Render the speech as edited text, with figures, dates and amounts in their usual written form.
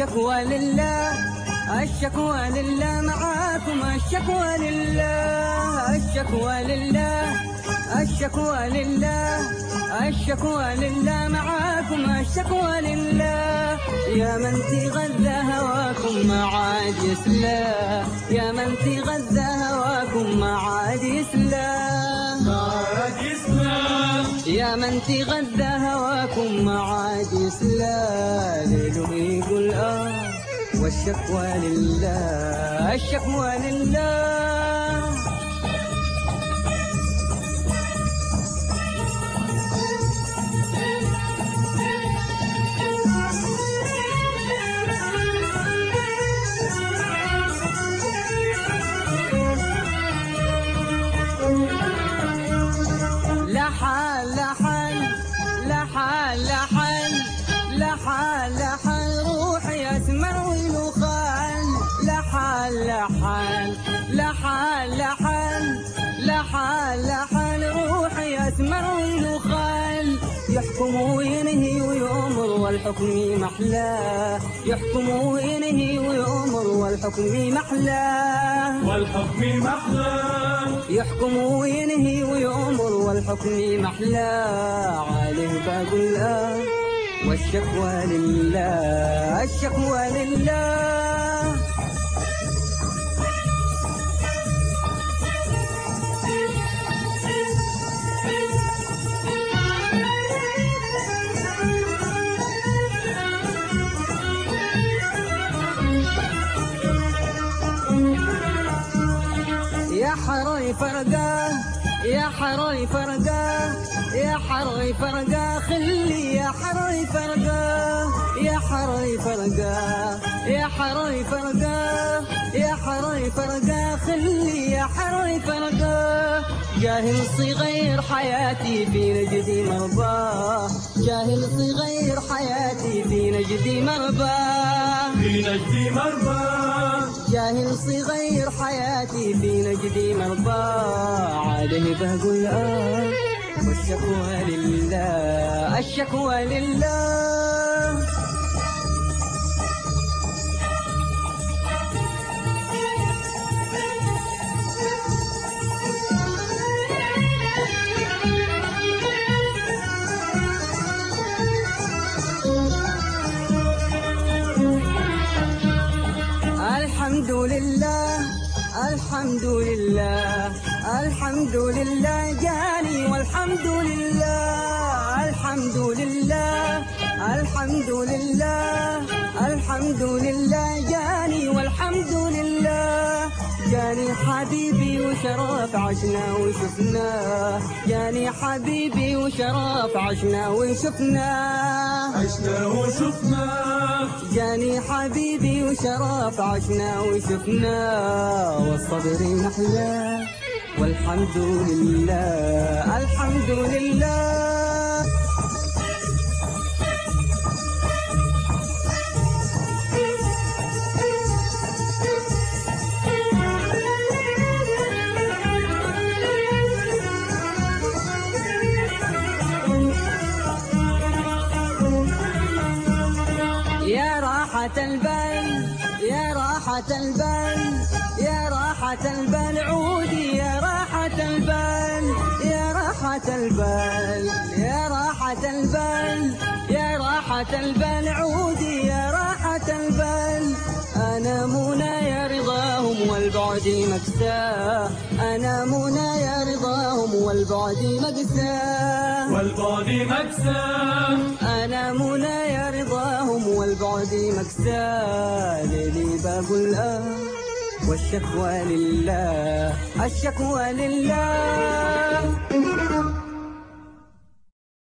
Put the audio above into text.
الشكوى لله، الشكوى لله معاكم، الشكوى لله، الشكوى لله، الشكوى لله، الشكوى لله معاكم، الشكوى لله. يا من تغذى هواكم ما عاد يسلى، يا من تغذى هواكم ما عاد يسلى، يا من تغذى هواكم ما عاد يسلى. ليله يقول والشكوى لله، الشكوى لله. لحن لحن لحن لحن لحن لحن روحي أسمر ولخان، لحن لحن لحن لحن لحن لحن روحي أسمر ولخان. يحكم وينهي ويؤمر والحكم محلاه، يحكم وينهي ويؤمر والحكم محلاه، والحكم محلاه. يحكم وينهي ويؤمر والحكم محلاه. عليه بقول والشكوى لله، الشكوى لله. يا حراي فرقاه، يا حراي فرقاه، يا حراي فرقاه خلي، يا حراي فرقاه، يا حراي فرقاه، يا حراي فرقاه، يا حراي فرقاه خلي، يا حراي فرقاه. جاهل صغير حياتي في نجدي مرباه، جاهل صغير حياتي في نجدي مرباه، في نجدي مرباه. جاهل صغير حياتي في نجدي مرباه. عليه بقول والشكوى لله، الشكوى لله. الحمد لله، الحمد لله، الحمد لله جاني والحمد لله، الحمد لله، الحمد لله، الحمد لله جاني والحمد لله. جاني حبيبي وشرف عشنا وشفناه، جاني حبيبي وشرف عشنا وشفناه، عشنا وشفناه. جاني حبيبي وشرف عشنا وشفناه. والصبر محلاه والحمد لله، الحمد لله. يا راحة البال، يا راحة البال، يا راحة البال عودي، يا راحة البال، يا راحة البال، يا راحة البال، يا راحة البال عودي، يا راحة البال. أنا منايا رضاهم والبعد مكساه، أنا منايا رضاهم والبعد مكساه، والبعد مكساه. أنا منايا رضاهم والبعد مكساه. ليلي بقول والشكوى لله، الشكوى لله.